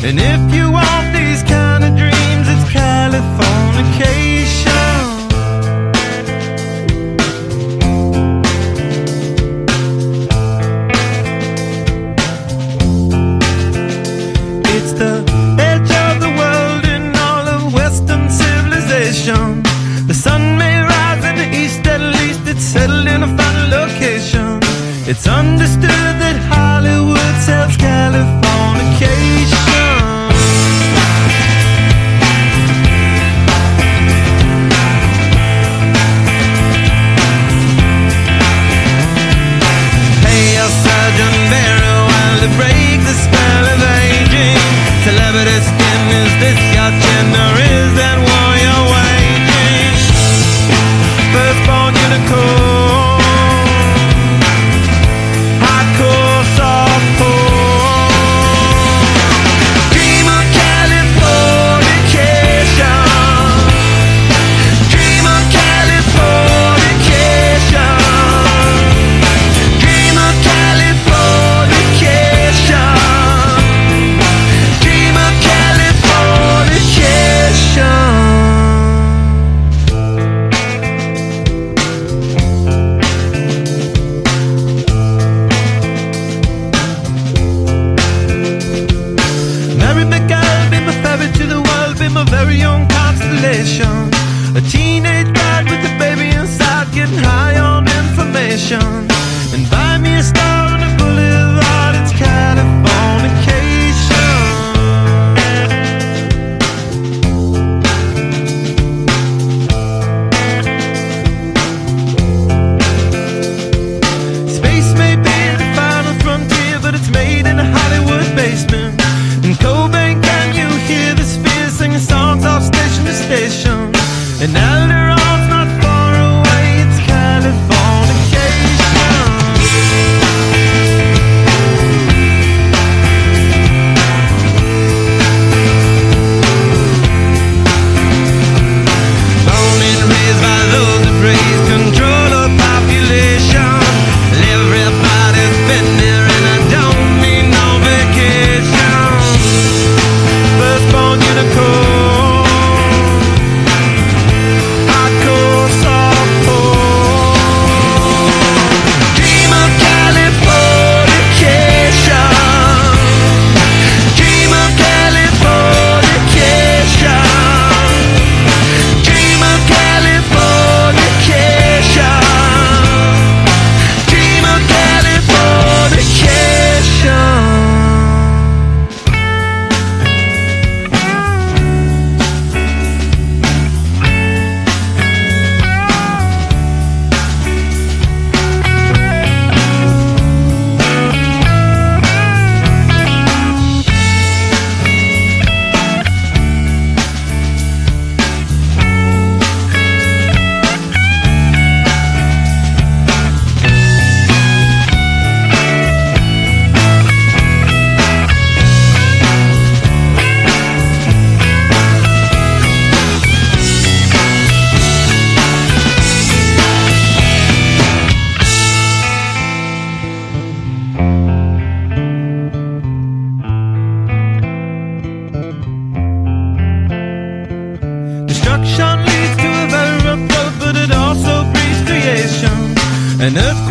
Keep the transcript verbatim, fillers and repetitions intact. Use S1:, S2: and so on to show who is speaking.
S1: And if you want these kind of dreams, it's Californication. It's the edge of the world in all of Western civilization. The sun may rise in the east, at least it's settled in a final location. It's understood that Hollywood sells Californication. Pay your surgeon very well to break the spell of aging. Celebrity skin, is this your chin or is that war you're waging? Firstborn unicorn, hardcore softcore. Dream of Californication. Dream of Californication. Dream of Californication. Dream of Californication. Mary McGill, be my ferry to the world, be my very own constellation. A teenage bride with a baby inside, getting high on information. And buy me a star on a boulevard, it's Californication. Space may be the final frontier, but it's made in a Hollywood basement. In Cobain, can you hear the sphere singing songs off station to station? And Alderon's not far away, it's Californication. Born and raised by those that raise control of population. Everybody's been there and I don't need no vacation. Firstborn unicorn, hardcore softcore. Dream of Californication. Dream of Californication. Dream of Californication. Dream of Californication. Destruction leads to a very rough road, but it also breeds creation. An earth